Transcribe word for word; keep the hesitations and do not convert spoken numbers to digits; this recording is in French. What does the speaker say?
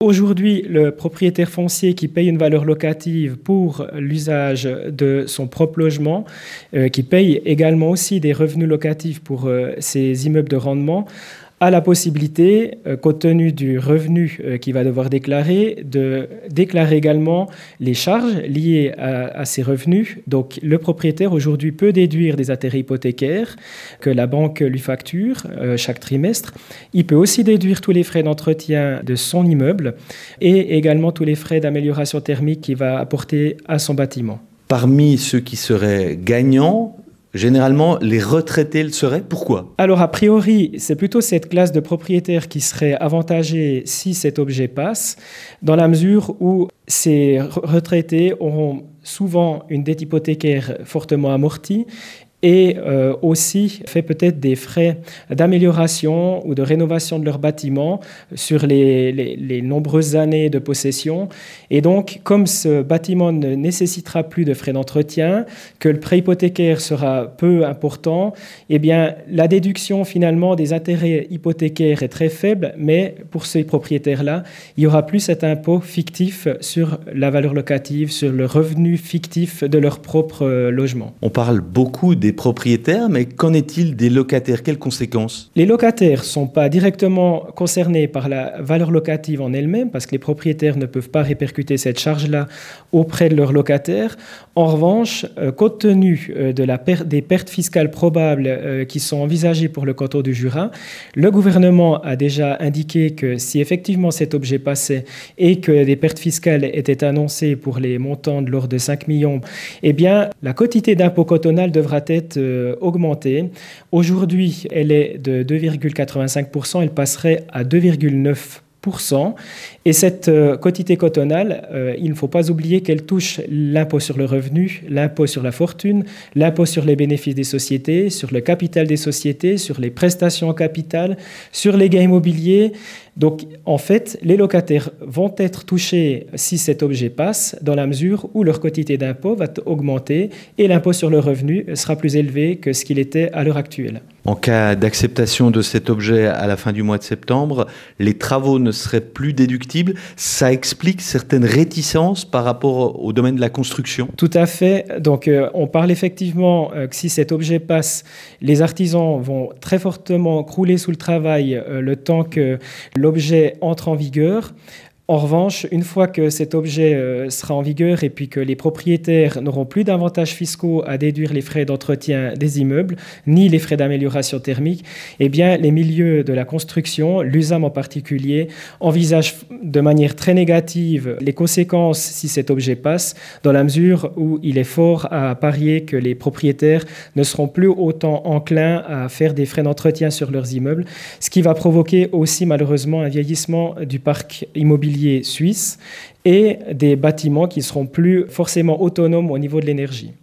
Aujourd'hui, le propriétaire foncier qui paye une valeur locative pour l'usage de son propre logement, euh, qui paye également aussi des revenus locatifs pour euh, ses immeubles de rendement, a la possibilité, euh, compte tenu du revenu euh, qu'il va devoir déclarer, de déclarer également les charges liées à, à ces revenus. Donc le propriétaire aujourd'hui peut déduire des intérêts hypothécaires que la banque lui facture euh, chaque trimestre. Il peut aussi déduire tous les frais d'entretien de son immeuble et également tous les frais d'amélioration thermique qu'il va apporter à son bâtiment. Parmi ceux qui seraient gagnants, généralement, les retraités le seraient. Pourquoi ? Alors, a priori, c'est plutôt cette classe de propriétaires qui serait avantagée si cet objet passe, dans la mesure où ces retraités auront souvent une dette hypothécaire fortement amortie et euh, aussi fait peut-être des frais d'amélioration ou de rénovation de leur bâtiment sur les, les, les nombreuses années de possession. Et donc, comme ce bâtiment ne nécessitera plus de frais d'entretien, que le prêt hypothécaire sera peu important, eh bien, la déduction finalement des intérêts hypothécaires est très faible, mais pour ces propriétaires-là, il n'y aura plus cet impôt fictif sur la valeur locative, sur le revenu fictif de leur propre euh, logement. On parle beaucoup des propriétaires, mais qu'en est-il des locataires ? Quelles conséquences ? Les locataires ne sont pas directement concernés par la valeur locative en elle-même, parce que les propriétaires ne peuvent pas répercuter cette charge-là auprès de leurs locataires. En revanche, euh, compte tenu euh, de la per- des pertes fiscales probables euh, qui sont envisagées pour le canton du Jura, le gouvernement a déjà indiqué que si effectivement cet objet passait et que des pertes fiscales étaient annoncées pour les montants de l'ordre de cinq millions, eh bien, la quotité d'impôt cantonal devra être Euh, augmentée. Aujourd'hui, elle est de deux virgule quatre-vingt-cinq pour cent, elle passerait à deux virgule neuf pour cent. Et cette euh, quotité cantonale, euh, il ne faut pas oublier qu'elle touche l'impôt sur le revenu, l'impôt sur la fortune, l'impôt sur les bénéfices des sociétés, sur le capital des sociétés, sur les prestations en capital, sur les gains immobiliers. Donc, en fait, les locataires vont être touchés si cet objet passe, dans la mesure où leur quotité d'impôt va augmenter et l'impôt sur le revenu sera plus élevé que ce qu'il était à l'heure actuelle. En cas d'acceptation de cet objet à la fin du mois de septembre, les travaux ne seraient plus déductibles. Ça explique certaines réticences par rapport au domaine de la construction. Tout à fait. Donc, euh, on parle effectivement euh, que si cet objet passe, les artisans vont très fortement crouler sous le travail euh, le temps que l'objet entre en vigueur. En revanche, une fois que cet objet euh, sera en vigueur et puis que les propriétaires n'auront plus d'avantages fiscaux à déduire les frais d'entretien des immeubles, ni les frais d'amélioration thermique, eh bien, les milieux de la construction, l'U S A M en particulier, envisagent de manière très négative les conséquences si cet objet passe, dans la mesure où il est fort à parier que les propriétaires ne seront plus autant enclins à faire des frais d'entretien sur leurs immeubles, ce qui va provoquer aussi malheureusement un vieillissement du parc immobilier suisse et des bâtiments qui seront plus forcément autonomes au niveau de l'énergie.